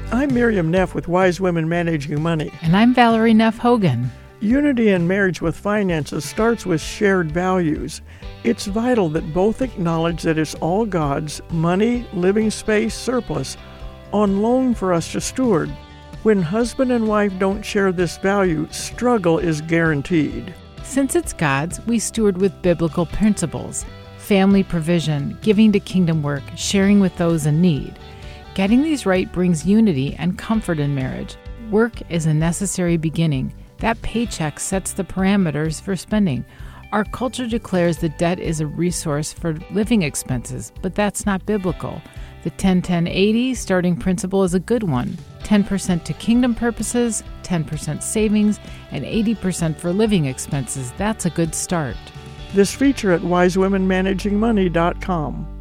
I'm Miriam Neff with Wise Women Managing Money. And I'm Valerie Neff Hogan. Unity in marriage with finances starts with shared values. It's vital that both acknowledge that it's all God's money, living space, surplus, on loan for us to steward. When husband and wife don't share this value, struggle is guaranteed. Since it's God's, we steward with biblical principles: family provision, giving to kingdom work, sharing with those in need. Getting these right brings unity and comfort in marriage. Work is a necessary beginning. That paycheck sets the parameters for spending. Our culture declares that debt is a resource for living expenses, but that's not biblical. The 10-10-80 starting principle is a good one. 10% to kingdom purposes, 10% savings, and 80% for living expenses. That's a good start. This feature at wisewomenmanagingmoney.com.